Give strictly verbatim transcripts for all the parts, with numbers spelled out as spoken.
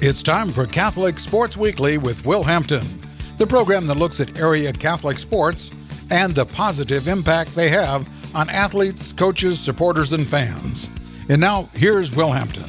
It's time for Catholic Sports Weekly with Will Hampton, the program that looks at area Catholic sports and the positive impact they have on athletes, coaches, supporters, and fans. And now, here's Will Hampton.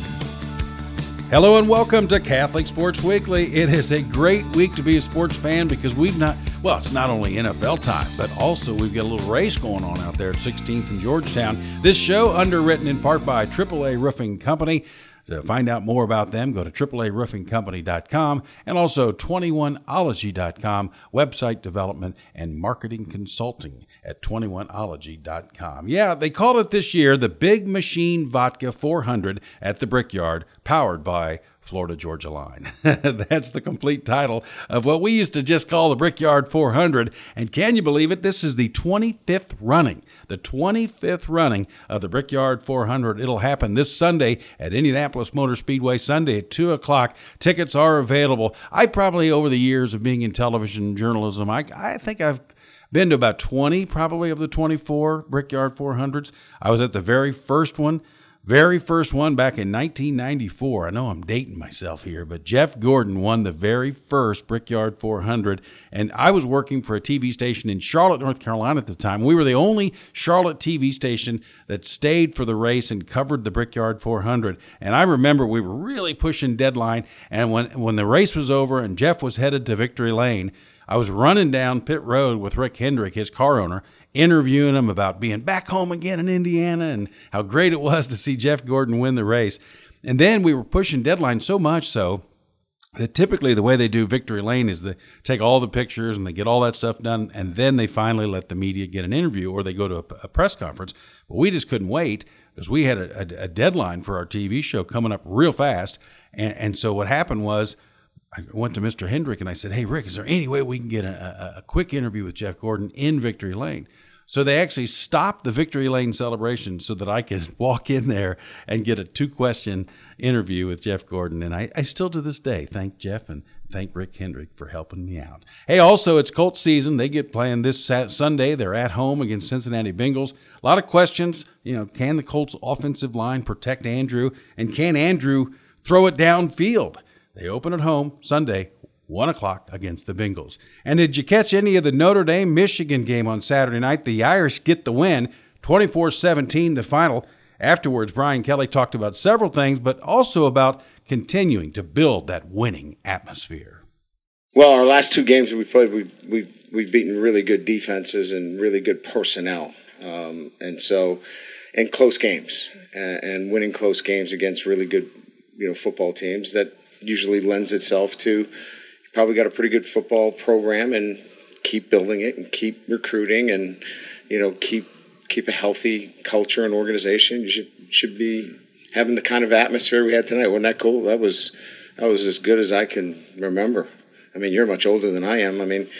Hello and welcome to Catholic Sports Weekly. It is a great week to be a sports fan because we've not, well, it's not only N F L time, but also we've got a little race going on out there at sixteenth and Georgetown. This show underwritten in part by triple A Roofing Company. To find out more about them, go to triple A roofing company dot com and also twenty-one ology dot com, website development and marketing consulting at twenty-one ology dot com. Yeah, they called it this year the Big Machine Vodka four hundred at the Brickyard, powered by Florida Georgia Line. That's the complete title of what we used to just call the Brickyard four hundred. And can you believe it? This is the twenty-fifth running, the twenty-fifth running of the Brickyard four hundred. It'll happen this Sunday at Indianapolis Motor Speedway, Sunday at two o'clock. Tickets are available. I probably, over the years of being in television journalism, I, I think I've been to about twenty, probably, of the twenty-four Brickyard four hundreds. I was at the very first one. Very first one back in nineteen ninety-four. I know I'm dating myself here, but Jeff Gordon won the very first Brickyard four hundred, and I was working for a T V station in Charlotte, North Carolina at the time. We were the only Charlotte T V station that stayed for the race and covered the Brickyard four hundred, and I remember we were really pushing deadline, and when, when the race was over and Jeff was headed to Victory Lane, I was running down pit road with Rick Hendrick, his car owner, interviewing him about being back home again in Indiana and how great it was to see Jeff Gordon win the race. And then we were pushing deadline so much so that typically the way they do Victory Lane is they take all the pictures and they get all that stuff done, and then they finally let the media get an interview or they go to a, a press conference. But we just couldn't wait because we had a, a, a deadline for our T V show coming up real fast. And, and so what happened was I went to Mister Hendrick and I said, hey, Rick, is there any way we can get a, a, a quick interview with Jeff Gordon in Victory Lane? So they actually stopped the Victory Lane celebration so that I could walk in there and get a two-question interview with Jeff Gordon. And I, I still to this day thank Jeff and thank Rick Hendrick for helping me out. Hey, also, it's Colts season. They get playing this Sunday. They're at home against Cincinnati Bengals. A lot of questions. You know, can the Colts offensive line protect Andrew? And can Andrew throw it downfield? They open at home Sunday, one o'clock against the Bengals. And did you catch any of the Notre Dame-Michigan game on Saturday night? The Irish get the win, twenty-four seventeen the final. Afterwards, Brian Kelly talked about several things, but also about continuing to build that winning atmosphere. Well, our last two games we played, we've, we've, we've beaten really good defenses and really good personnel. Um, and so, and close games. And, and winning close games against really good, you know, football teams, that usually lends itself to you probably got a pretty good football program and keep building it and keep recruiting and, you know, keep keep a healthy culture and organization. You should should be having the kind of atmosphere we had tonight. Wasn't that cool? That was that was as good as I can remember. I mean, you're much older than I am. I mean,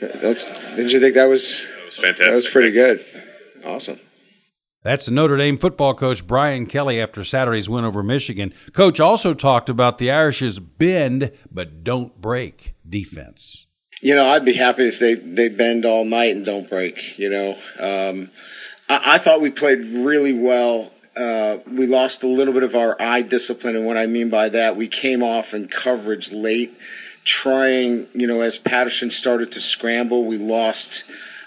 didn't you think that was, that was fantastic? That was pretty good. Awesome. That's the Notre Dame football coach Brian Kelly after Saturday's win over Michigan. Coach also talked about the Irish's bend but don't break defense. You know, I'd be happy if they, they bend all night and don't break, you know. Um, I, I thought we played really well. Uh, we lost a little bit of our eye discipline, and what I mean by that, we came off in coverage late, trying, you know, as Patterson started to scramble, we lost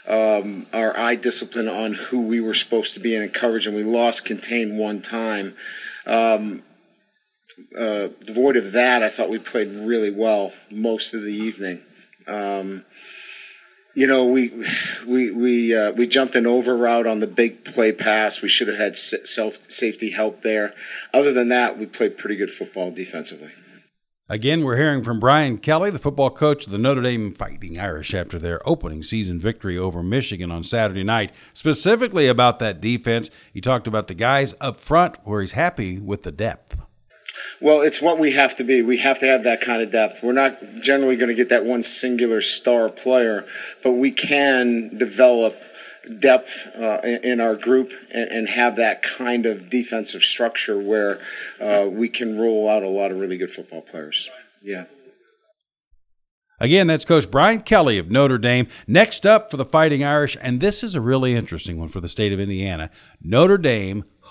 Um, our eye discipline on who we were supposed to be in coverage, and we lost contain one time. Um, uh, devoid of that, I thought we played really well most of the evening. Um, you know, we we we uh, we jumped an over route on the big play pass. We should have had self safety help there. Other than that, we played pretty good football defensively. Again, we're hearing from Brian Kelly, the football coach of the Notre Dame Fighting Irish after their opening season victory over Michigan on Saturday night. Specifically about that defense, he talked about the guys up front where he's happy with the depth. Well, it's what we have to be. We have to have that kind of depth. We're not generally going to get that one singular star player, but we can develop depth uh, in our group and, and have that kind of defensive structure where uh, we can roll out a lot of really good football players. Yeah. Again, that's Coach Brian Kelly of Notre Dame. Next up for the Fighting Irish, and this is a really interesting one for the state of Indiana, Notre Dame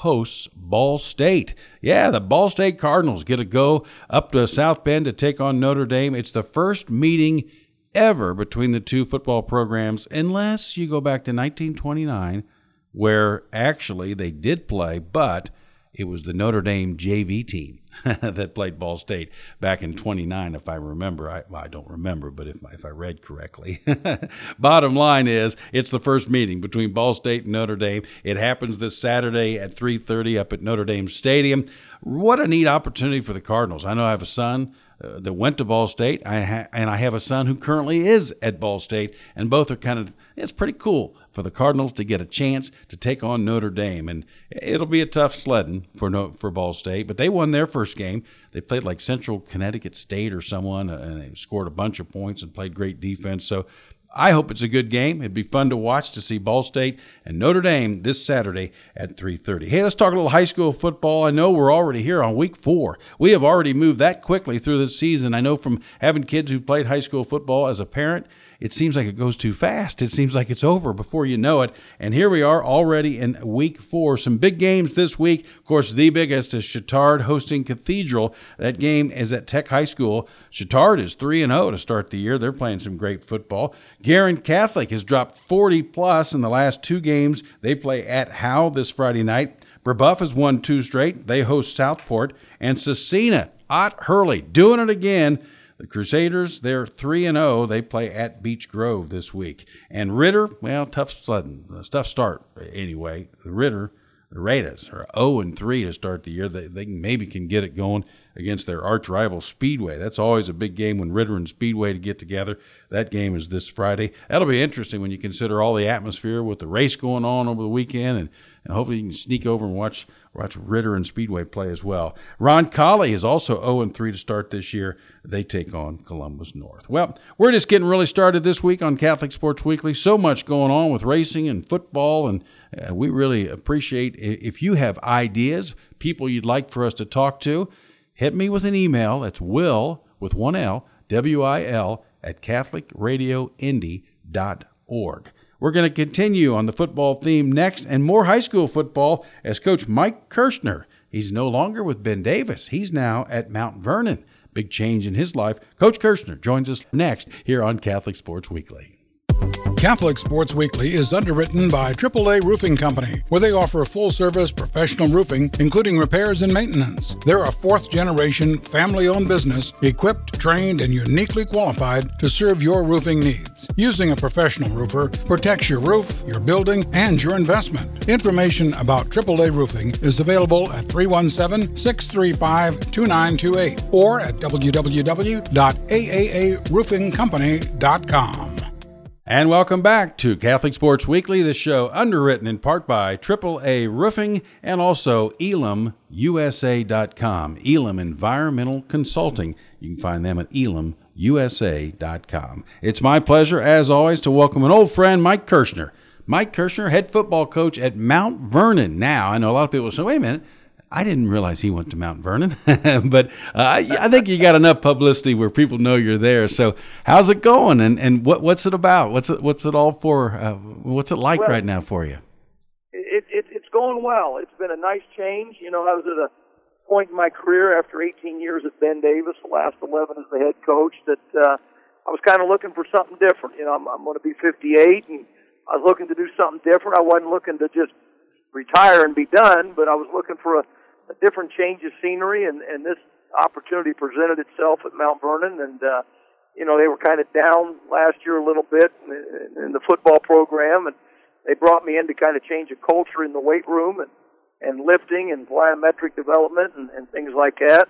hosts Ball State. Yeah, the Ball State Cardinals get to go up to South Bend to take on Notre Dame. It's the first meeting ever between the two football programs, unless you go back to nineteen twenty-nine, where actually they did play, but it was the Notre Dame J V team that played Ball State back in twenty-nine, if I remember. I, well, I don't remember, but if, if I read correctly. Bottom line is, it's the first meeting between Ball State and Notre Dame. It happens this Saturday at three thirty up at Notre Dame Stadium. What a neat opportunity for the Cardinals. I know I have a son uh, that went to Ball State, I ha- and I have a son who currently is at Ball State, and both are kind of, it's pretty cool for the Cardinals to get a chance to take on Notre Dame. And it'll be a tough sledding for no, for Ball State, but they won their first game. They played like Central Connecticut State or someone, uh, and they scored a bunch of points and played great defense. So I hope it's a good game. It'd be fun to watch to see Ball State and Notre Dame this Saturday at three thirty. Hey, let's talk a little high school football. I know we're already here on week four. We have already moved that quickly through this season. I know from having kids who played high school football as a parent, it seems like it goes too fast. It seems like it's over before you know it. And here we are already in week four. Some big games this week. Of course, the biggest is Chittard hosting Cathedral. That game is at Tech High School. Chittard is three and oh to start the year. They're playing some great football. Guerin Catholic has dropped forty plus in the last two games. They play at Howe this Friday night. Brebeuf has won two straight. They host Southport. And Cecina, Ott Hurley, doing it again. The Crusaders, they're three and oh. They play at Beech Grove this week. And Ritter, well, tough sledding, tough start anyway. The Ritter, the Raiders are oh and three to start the year. They, they maybe can get it going against their arch rival Speedway. That's always a big game when Ritter and Speedway to get together. That game is this Friday. That'll be interesting when you consider all the atmosphere with the race going on over the weekend, and, and hopefully you can sneak over and watch watch Ritter and Speedway play as well. Roncalli is also oh and three to start this year. They take on Columbus North. Well, we're just getting really started this week on Catholic Sports Weekly. So much going on with racing and football, and uh, we really appreciate if you have ideas, people you'd like for us to talk to, hit me with an email. That's Will with one L, W I L, at Catholic Radio Indy dot org. We're going to continue on the football theme next, and more high school football as Coach Mike Kirshner. He's no longer with Ben Davis. He's now at Mount Vernon. Big change in his life. Coach Kirshner joins us next here on Catholic Sports Weekly. Catholic Sports Weekly is underwritten by triple A Roofing Company, where they offer full-service professional roofing, including repairs and maintenance. They're a fourth-generation, family-owned business, equipped, trained, and uniquely qualified to serve your roofing needs. Using a professional roofer protects your roof, your building, and your investment. Information about triple A Roofing is available at three one seven, six three five, two nine two eight or at w w w dot a a a roofing company dot com. And welcome back to Catholic Sports Weekly, the show underwritten in part by triple A Roofing and also Elam U S A dot com, Elam Environmental Consulting. You can find them at Elam U S A dot com. It's my pleasure, as always, to welcome an old friend, Mike Kirshner. Mike Kirshner, head football coach at Mount Vernon. Now, I know a lot of people say, wait a minute, I didn't realize he went to Mount Vernon, but uh, I think you got enough publicity where people know you're there. So, how's it going, and, and what what's it about? What's it what's it all for? Uh, what's it like well, right now for you? It, it it's going well. It's been a nice change. You know, I was at a point in my career after eighteen years at Ben Davis, the last eleven as the head coach, that uh, I was kind of looking for something different. You know, I'm, I'm going to be fifty-eight, and I was looking to do something different. I wasn't looking to just retire and be done, but I was looking for a a different change of scenery, and, and this opportunity presented itself at Mount Vernon, and, uh, you know, they were kind of down last year a little bit in, in the football program, and they brought me in to kind of change a culture in the weight room and, and lifting and plyometric development and, and things like that.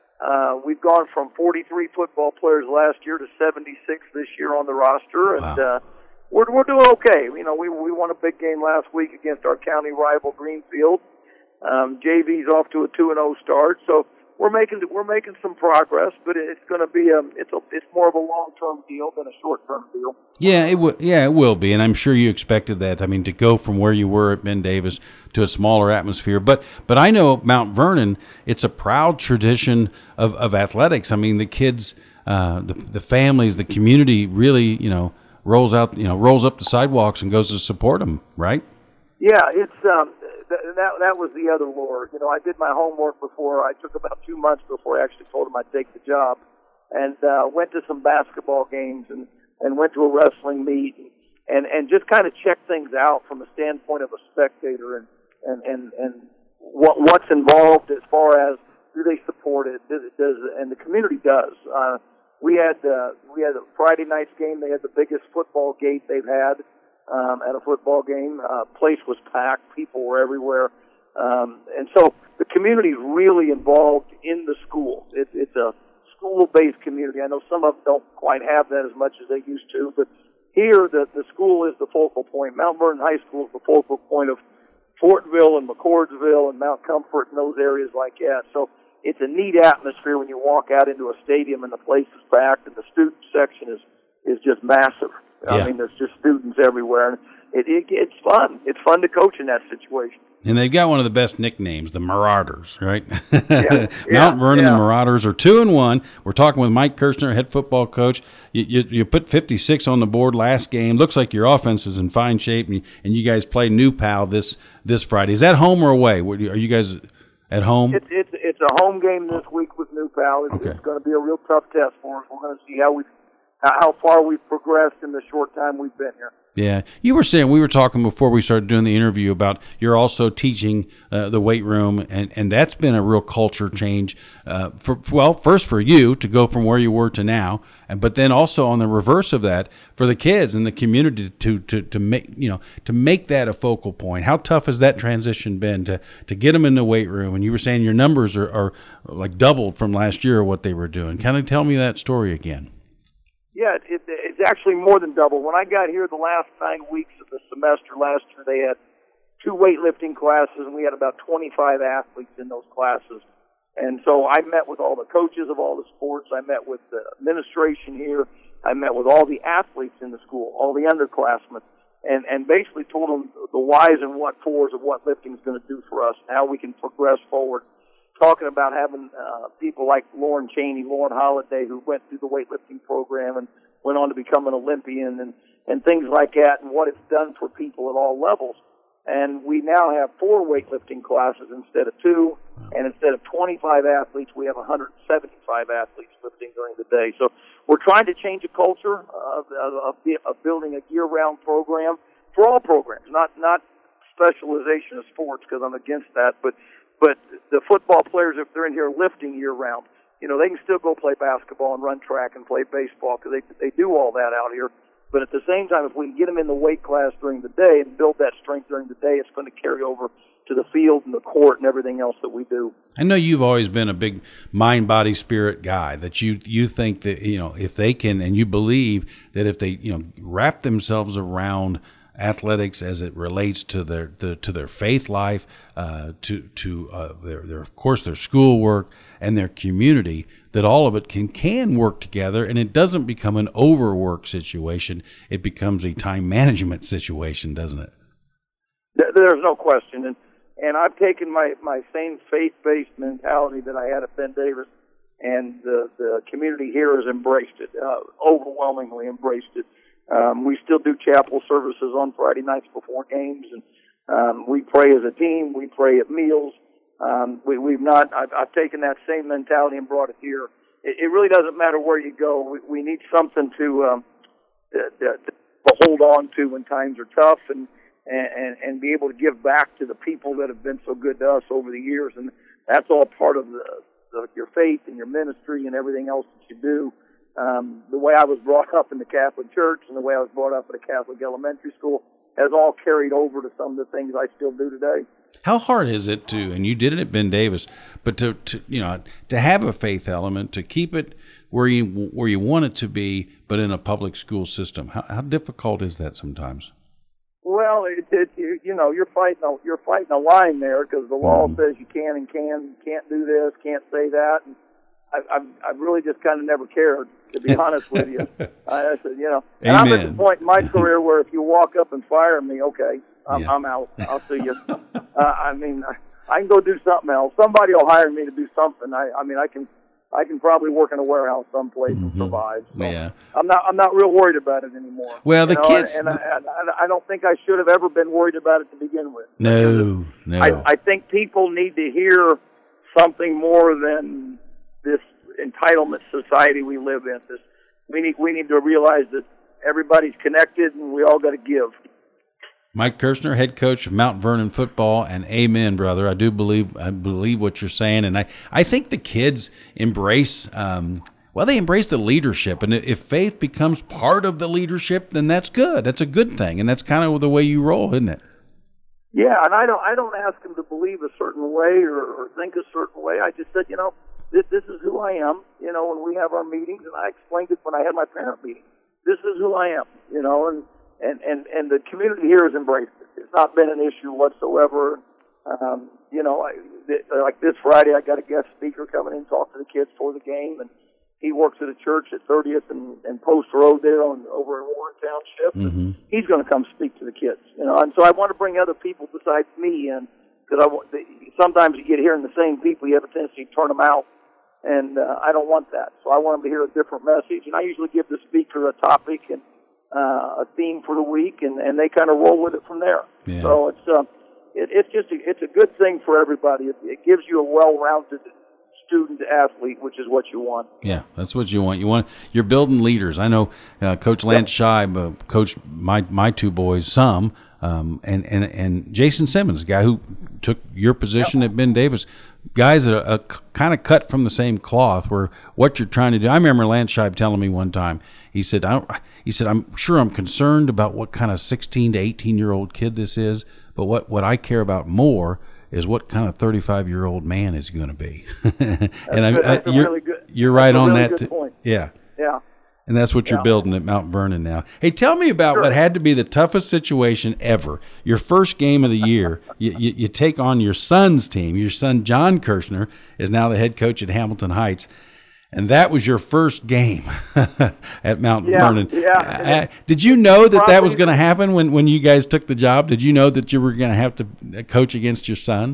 Uh, we've gone from forty-three football players last year to seventy-six this year on the roster, and wow. uh, we're, we're doing okay. You know, we, we won a big game last week against our county rival Greenfield. Um, J V's off to a two and oh start, so we're making we're making some progress, but it's going to be a it's a it's more of a long term deal than a short term deal. Yeah, it will. Yeah, it will be, and I'm sure you expected that. I mean, to go from where you were at Ben Davis to a smaller atmosphere, but but I know Mount Vernon, it's a proud tradition of, of athletics. I mean, the kids, uh, the the families, the community really, you know, rolls out, you know, rolls up the sidewalks and goes to support them, right? Yeah, it's. Um, th- that that was the other lure. You know, I did my homework before. I took about two months before I actually told him I'd take the job, and uh, went to some basketball games and, and went to a wrestling meet and, and just kind of checked things out from a standpoint of a spectator and, and, and, and what what's involved as far as do they support it? Does it does and the community does. Uh, we had uh, we had a Friday night's game. They had the biggest football gate they've had um, at a football game. Uh, place was packed. People were everywhere, um, and so the community is really involved in the school. It, it's a school-based community. I know some of them don't quite have that as much as they used to, but here the the school is the focal point. Mount Vernon High School is the focal point of Fortville and McCordsville and Mount Comfort and those areas like that. So it's a neat atmosphere when you walk out into a stadium and the place is packed and the student section is, is just massive. Yeah. I mean, there's just students everywhere. And it, it, it's fun. It's fun to coach in that situation. And they've got one of the best nicknames, the Marauders, right? Yeah, Mount Vernon, yeah. the Marauders are two and one. We're talking with Mike Kirchner, head football coach. You, you, you put fifty-six on the board last game. Looks like your offense is in fine shape, and, and you guys play New Pal this this Friday. Is that home or away? Are you guys at home? It's it's it's a home game this week with New Pal. It's, Okay. it's going to be a real tough test for us. We're going to see how we how far we've progressed in the short time we've been here. Yeah. You were saying, we were talking before we started doing the interview about you're also teaching uh, the weight room, and, and that's been a real culture change. Uh, for well, first for you to go from where you were to now, and but then also on the reverse of that for the kids and the community to to to make you know to make that a focal point. How tough has that transition been to to get them in the weight room? And you were saying your numbers are, are like doubled from last year what they were doing. Kind of tell me that story again. Yeah, it, it, it's actually more than double. When I got here the last nine weeks of the semester last year, they had two weightlifting classes, and we had about twenty-five athletes in those classes. And so I met with all the coaches of all the sports. I met with the administration here. I met with all the athletes in the school, all the underclassmen, and, and basically told them the whys and what fors of what lifting is going to do for us and how we can progress forward. Talking about having uh, people like Lauren Cheney, Lauren Holiday, who went through the weightlifting program and went on to become an Olympian, and, and things like that, and what it's done for people at all levels. And we now have four weightlifting classes instead of two, and instead of twenty-five athletes, we have one hundred seventy-five athletes lifting during the day. So we're trying to change a culture of, of, of building a year-round program for all programs, not not specialization of sports, because I'm against that, but But the football players, if they're in here lifting year-round, you know, they can still go play basketball and run track and play baseball because they they do all that out here. But at the same time, if we can get them in the weight class during the day and build that strength during the day, it's going to carry over to the field and the court and everything else that we do. I know you've always been a big mind, body, spirit guy, that you you think that, you know, if they can, and you believe that if they, you know, wrap themselves around athletics as it relates to their the, to their faith life, uh, to to uh, their their of course their schoolwork and their community, that all of it can can work together, and it doesn't become an overwork situation. It becomes a time management situation, doesn't it? There's no question, and and I've taken my my same faith-based mentality that I had at Ben Davis, and the the community here has embraced it, uh, overwhelmingly embraced it. Um, we still do chapel services on Friday nights before games, and um, we pray as a team. We pray at meals. Um, we, we've not. I've, I've taken that same mentality and brought it here. It, it really doesn't matter where you go. We, we need something to, um, to, to, to hold on to when times are tough, and, and and be able to give back to the people that have been so good to us over the years. And that's all part of the, the, your faith and your ministry and everything else that you do. Um, the way I was brought up in the Catholic Church and the way I was brought up at a Catholic elementary school has all carried over to some of the things I still do today. How hard is it to, and you did it at Ben Davis, but to, to you know, to have a faith element, to keep it where you where you want it to be, but in a public school system? How, how difficult is that sometimes? Well, it, it, you, you know, you're fighting a, you're fighting a line there, because the law mm. says you can and can, can't do this, can't say that. And I, I've, I've really just kind of never cared, to be honest with you. I, I said, you know, and Amen. I'm at the point in my career where if you walk up and fire me, okay, I'm, yeah. I'm out. I'll see you. uh, I mean, I, I can go do something else. Somebody will hire me to do something. I, I mean, I can, I can probably work in a warehouse someplace mm-hmm. and survive. So yeah. I'm not I'm not real worried about it anymore. Well, the you know? kids, and, and I, I don't think I should have ever been worried about it to begin with. No, no. I, I think people need to hear something more than this entitlement society we live in. This we need we need to realize that everybody's connected and we all got to give. Mike Kirshner, head coach of Mount Vernon football, and amen, brother. I do believe I believe what you're saying, and I, I think the kids embrace um, well, they embrace the leadership, and if faith becomes part of the leadership, then that's good. That's a good thing, and that's kind of the way you roll, isn't it? Yeah, and I don't I don't ask them to believe a certain way or, or think a certain way. I just said, you know, this this is who I am. You know, when we have our meetings, and I explained it when I had my parent meeting. This is who I am. You know, and. And, and, and the community here has embraced it. It's not been an issue whatsoever. Um, you know, I, th- like this Friday, I got a guest speaker coming in and talk to the kids for the game, and he works at a church at thirtieth and, and Post Road there on over in Warren Township. Mm-hmm. He's going to come speak to the kids, you know. And so I want to bring other people besides me in, because I want, sometimes you get hearing the same people, you have a tendency to turn them out, and uh, I don't want that. So I want them to hear a different message, and I usually give the speaker a topic and Uh, a theme for the week, and, and they kind of roll with it from there. Yeah. So it's uh, it, it's just a, it's a good thing for everybody. It, it gives you a well-rounded student athlete, which is what you want. Yeah, that's what you want. You want you're building leaders. I know uh, Coach Lance yep. Scheib uh, coached my my two boys some, um, and and and Jason Simmons, a guy who took your position yep. at Ben Davis. Guys that are uh, kind of cut from the same cloth, where what you're trying to do. I remember Lance Scheib telling me one time. He said, I don't, he said, I'm sure I'm concerned about what kind of sixteen to eighteen year old kid this is, but what, what I care about more is what kind of thirty-five year old man is going to be. and I, that's I, you're, really good, you're right on really that. Good point. Yeah. Yeah. And that's what you're yeah. building at Mount Vernon now. Hey, tell me about sure. what had to be the toughest situation ever. Your first game of the year, you, you, you take on your son's team. Your son, John Kirshner, is now the head coach at Hamilton Heights. And that was your first game at Mount yeah, Vernon. Yeah. Uh, did you know that that was going to happen when, when you guys took the job? Did you know that you were going to have to coach against your son?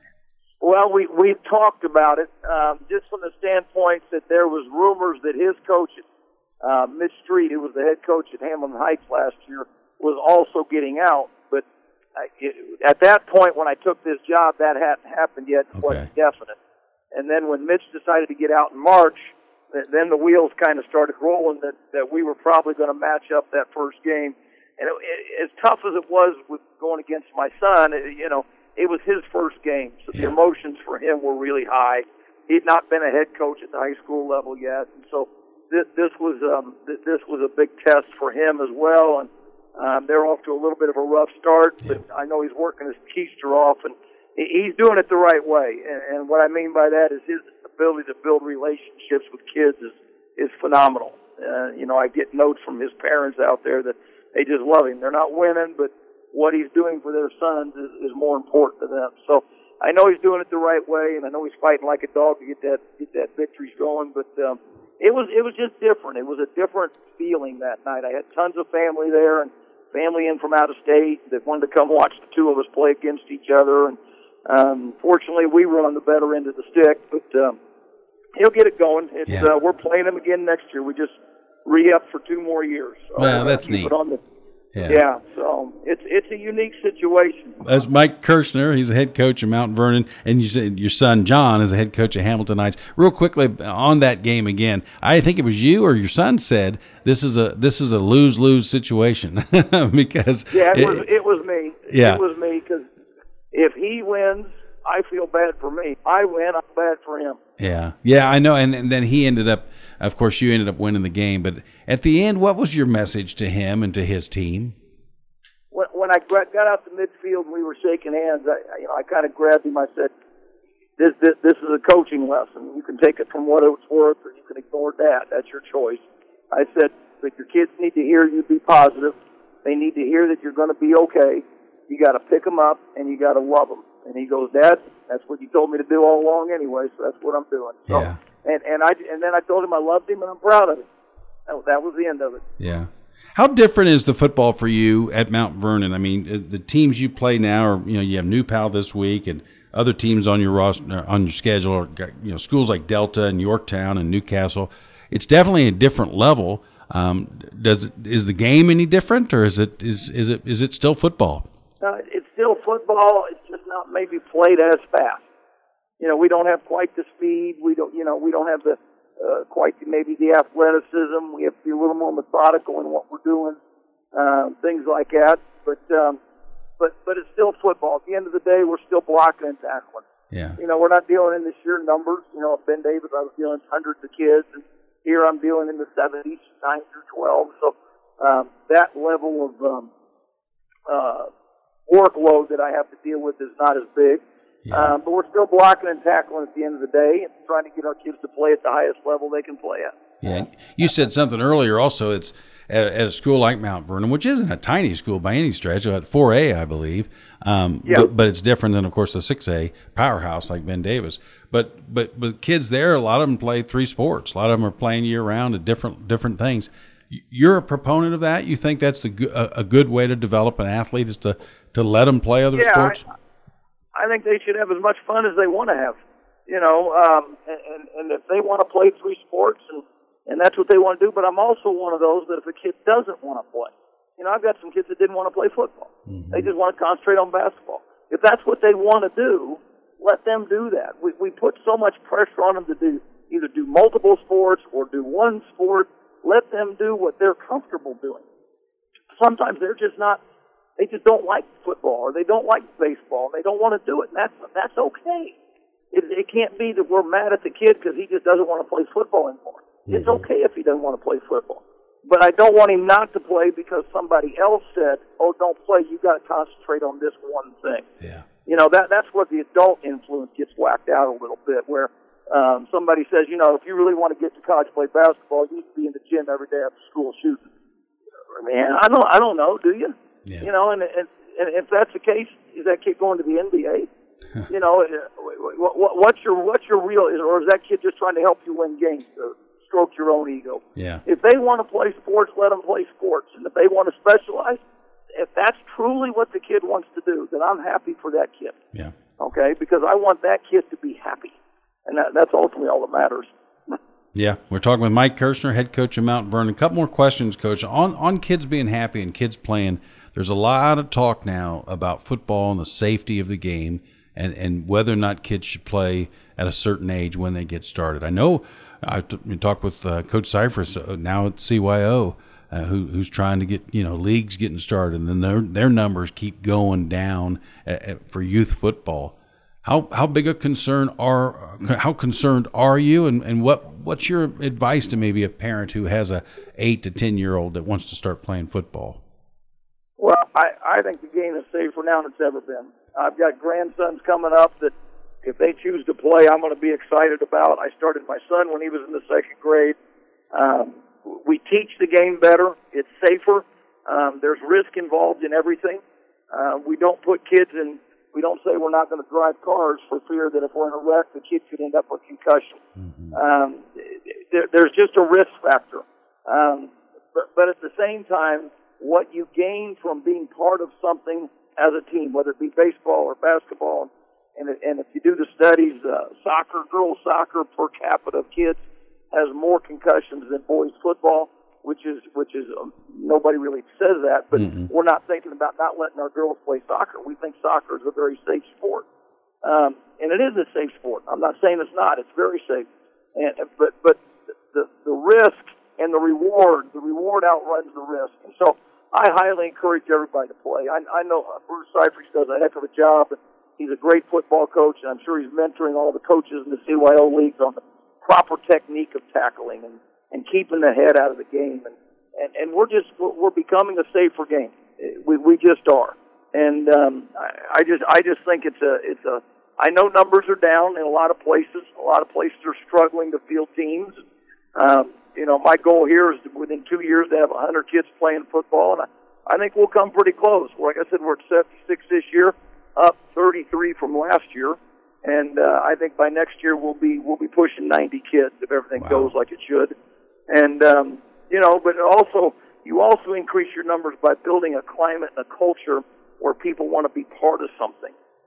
Well, we we talked about it um, just from the standpoint that there was rumors that his coach, uh, Mitch Street, who was the head coach at Hamilton Heights last year, was also getting out. But I, it, at that point, when I took this job, that hadn't happened yet. It okay. wasn't definite. And then when Mitch decided to get out in March, then the wheels kind of started rolling that, that we were probably going to match up that first game. And it, it, as tough as it was with going against my son, it, you know, it was his first game. So yeah. the emotions for him were really high. He'd not been a head coach at the high school level yet. And so this, this was um, this was a big test for him as well. And um, they're off to a little bit of a rough start, but yeah. I know he's working his keister off, and he's doing it the right way, and, and what I mean by that is his ability to build relationships with kids is is phenomenal. Uh, you know, I get notes from his parents out there that they just love him. They're not winning, but what he's doing for their sons is, is more important to them. So I know he's doing it the right way, and I know he's fighting like a dog to get that get that victories going. But um, it was it was just different. It was a different feeling that night. I had tons of family there and family in from out of state that wanted to come watch the two of us play against each other. And Um, fortunately, we were on the better end of the stick, but um, he'll get it going. It's, yeah. uh, we're playing him again next year. We just re-upped for two more years. So well, that's neat. The, yeah. yeah, so it's it's a unique situation. As Mike Kirshner, he's a head coach of Mount Vernon, and you said your son John is a head coach of Hamilton Heights. Real quickly on that game again, I think it was you or your son said this is a this is a lose lose situation because yeah, it, it was it was me. Yeah. It was me because. If he wins, I feel bad for me. I win, I'm bad for him. Yeah, yeah, I know. And, and then he ended up, of course, you ended up winning the game. But at the end, what was your message to him and to his team? When, when I got out to midfield and we were shaking hands, I, you know, I kind of grabbed him. I said, "This, this, this is a coaching lesson. You can take it from what it's worth, or you can ignore that. That's your choice." I said, "But your kids need to hear you be positive. They need to hear that you're going to be okay. You got to pick them up, and you got to love them." And he goes, "Dad, that's what you told me to do all along anyway, so that's what I'm doing." So, yeah. And and I and then I told him I loved him and I'm proud of him. That, that was the end of it. Yeah. How different is the football for you at Mount Vernon? I mean, the teams you play now are, you know, you have New Pal this week, and other teams on your roster, on your schedule, or, you know, schools like Delta and Yorktown and Newcastle. It's definitely a different level. Um, does it, is the game any different, or is it is is it is it still football? Uh, it's still football. It's just not maybe played as fast. You know, we don't have quite the speed. We don't, you know, we don't have the uh, quite the, maybe the athleticism. We have to be a little more methodical in what we're doing, uh, things like that. But um, but but it's still football. At the end of the day, we're still blocking and tackling. Yeah. You know, we're not dealing in the sheer numbers. You know, at Ben Davis, I was dealing with hundreds of kids, and here I'm dealing in the seventies, nine through twelve. So um, that level of um, uh, workload that I have to deal with is not as big. Yeah. Um, but we're still blocking and tackling at the end of the day and trying to get our kids to play at the highest level they can play at. Yeah. You said something earlier also. It's at, at a school like Mount Vernon, which isn't a tiny school by any stretch, at four A, I believe. Um, yeah. but, but it's different than, of course, the six A powerhouse like Ben Davis. But but but kids there, a lot of them play three sports. A lot of them are playing year-round at different different things. You're a proponent of that? You think that's the, a, a good way to develop an athlete is to, to let them play other yeah, sports? I, I think they should have as much fun as they want to have. You know, um, and, and, and if they want to play three sports, and, and that's what they want to do. But I'm also one of those that if a kid doesn't want to play, you know, I've got some kids that didn't want to play football. Mm-hmm. They just want to concentrate on basketball. If that's what they want to do, let them do that. We we put so much pressure on them to do either do multiple sports or do one sport. Let them do what they're comfortable doing. Sometimes they're just not, they just don't like football or they don't like baseball. They don't want to do it, and that's, that's okay. It, it can't be that we're mad at the kid because he just doesn't want to play football anymore. Mm-hmm. It's okay if he doesn't want to play football. But I don't want him not to play because somebody else said, oh, don't play, you've got to concentrate on this one thing. Yeah. You know, that that's where the adult influence gets whacked out a little bit, where um, somebody says, you know, if you really want to get to college play basketball, you need to be in the gym every day after school shooting. Man, I don't, I don't know, do you? Yeah. You know, and, and, and if that's the case, is that kid going to the N B A? You know, what, what, what's your what's your real, or is that kid just trying to help you win games, uh, stroke your own ego? Yeah. If they want to play sports, let them play sports, and if they want to specialize, if that's truly what the kid wants to do, then I'm happy for that kid. Yeah. Okay, because I want that kid to be happy, and that, that's ultimately all that matters. Yeah, we're talking with Mike Kirschner, head coach of Mount Vernon. A couple more questions, Coach. On on kids being happy and kids playing, there's a lot of talk now about football and the safety of the game and, and whether or not kids should play at a certain age when they get started. I know I t- talked with uh, Coach Cyphers uh, now at C Y O, uh, who who's trying to get, you know, leagues getting started, and then their their numbers keep going down at, at, for youth football. How how big a concern are how concerned are you, and, and what what's your advice to maybe a parent who has a eight to ten year old that wants to start playing football? Well, I, I think the game is safer now than it's ever been. I've got grandsons coming up that if they choose to play, I'm going to be excited about. I started my son when he was in the second grade. Um, we teach the game better. It's safer. Um, there's risk involved in everything. Uh, we don't put kids in. We don't say we're not going to drive cars for fear that if we're in a wreck, the kid could end up with concussion. Mm-hmm. Um, there, there's just a risk factor. Um, but, but at the same time, what you gain from being part of something as a team, whether it be baseball or basketball, and, and if you do the studies, uh, soccer, girls soccer per capita of kids has more concussions than boys football, which is which is um, nobody really says that, but mm-hmm. we're not thinking about not letting our girls play soccer. We think soccer is a very safe sport, um, and it is a safe sport. I'm not saying it's not; it's very safe. And but but the the risk and the reward, the reward outruns the risk, and so I highly encourage everybody to play. I, I know Bruce Cyphers does a heck of a job, and he's a great football coach, and I'm sure he's mentoring all the coaches in the C Y O leagues on the proper technique of tackling and. and keeping the head out of the game, and, and, and we're just we're, we're becoming a safer game. We we just are, and um, I, I just I just think it's a it's a. I know numbers are down in a lot of places. A lot of places are struggling to field teams. Um, you know, my goal here is to, within two years to have one hundred kids playing football, and I, I think we'll come pretty close. Like I said, we're at seventy-six this year, up thirty-three from last year. And uh, I think by next year we'll be we'll be pushing ninety kids if everything wow. goes like it should. And um, you know, but also you also increase your numbers by building a climate and a culture where people want to be part of something.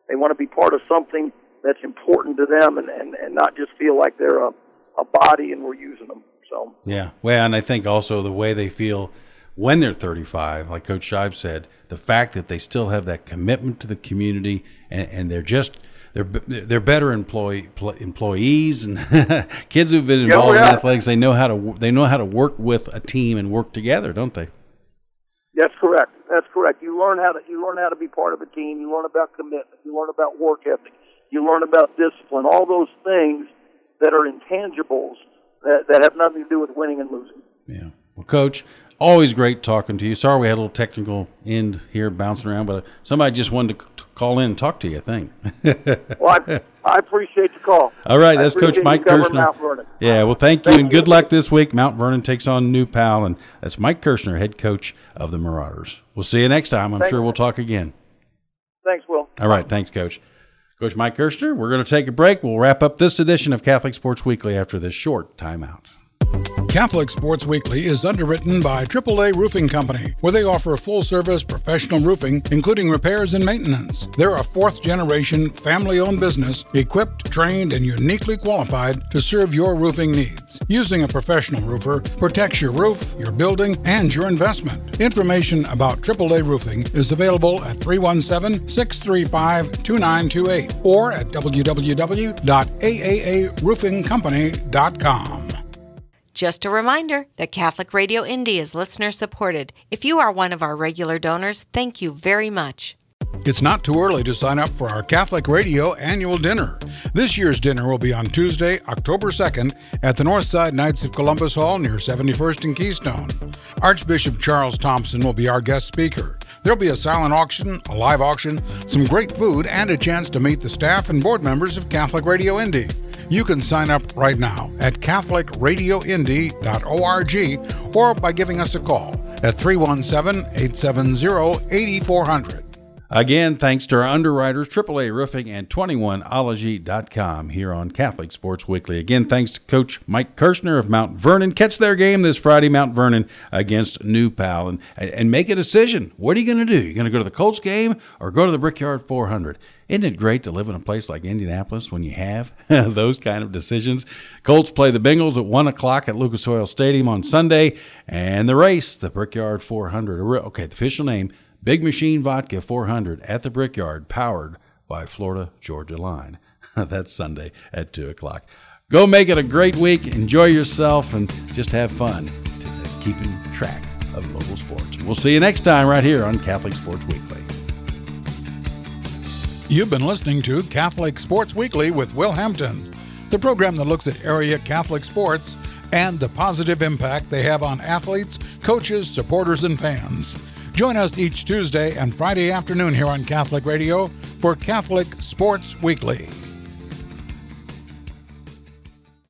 They want to be part of something that's important to them and, and, and not just feel like they're a, a body and we're using them. So yeah, well, and I think also the way they feel when they're thirty-five, like Coach Shibe said, the fact that they still have that commitment to the community, and, and they're just they're they're better employee employees and kids who've been involved yeah, yeah. in athletics. They know how to they know how to work with a team and work together, don't they? That's correct. That's correct. You learn how to you learn how to be part of a team. You learn about commitment. You learn about work ethic. You learn about discipline. All those things that are intangibles that, that have nothing to do with winning and losing. Yeah. Well, Coach, always great talking to you. Sorry we had a little technical end here bouncing around, but somebody just wanted to call in and talk to you, I think. Well, I, I appreciate the call. All right, that's Coach Mike Kirschner. Yeah, well, thank you, thank and you. good luck this week. Mount Vernon takes on New Pal, and that's Mike Kirschner, head coach of the Marauders. We'll see you next time. I'm Thanks. sure we'll talk again. Thanks, Will. All right, thanks, Coach. Coach Mike Kirschner, we're going to take a break. We'll wrap up this edition of Catholic Sports Weekly after this short timeout. Catholic Sports Weekly is underwritten by triple A Roofing Company, where they offer full-service professional roofing, including repairs and maintenance. They're a fourth-generation, family-owned business equipped, trained, and uniquely qualified to serve your roofing needs. Using a professional roofer protects your roof, your building, and your investment. Information about triple A Roofing is available at three one seven, six three five, two nine two eight or at w w w dot a a a roofing company dot com. Just a reminder that Catholic Radio Indy is listener-supported. If you are one of our regular donors, thank you very much. It's not too early to sign up for our Catholic Radio annual dinner. This year's dinner will be on Tuesday, October second at the Northside Knights of Columbus Hall near seventy-first and Keystone. Archbishop Charles Thompson will be our guest speaker. There'll be a silent auction, a live auction, some great food, and a chance to meet the staff and board members of Catholic Radio Indy. You can sign up right now at catholic radio indy dot org or by giving us a call at three one seven, eight seven zero, eight four zero zero. Again, thanks to our underwriters, triple A Roofing and twenty-one ology dot com here on Catholic Sports Weekly. Again, thanks to Coach Mike Kirschner of Mount Vernon. Catch their game this Friday, Mount Vernon against New Pal, and, and make a decision. What are you going to do? You're going to go to the Colts game or go to the Brickyard four hundred? Isn't it great to live in a place like Indianapolis when you have those kind of decisions? Colts play the Bengals at one o'clock at Lucas Oil Stadium on Sunday, and the race, the Brickyard four hundred. Okay, the official name, Big Machine Vodka four hundred at the Brickyard, powered by Florida Georgia Line. That's Sunday at two o'clock. Go make it a great week. Enjoy yourself and just have fun keeping track of local sports. We'll see you next time right here on Catholic Sports Weekly. You've been listening to Catholic Sports Weekly with Will Hampton, the program that looks at area Catholic sports and the positive impact they have on athletes, coaches, supporters, and fans. Join us each Tuesday and Friday afternoon here on Catholic Radio for Catholic Sports Weekly.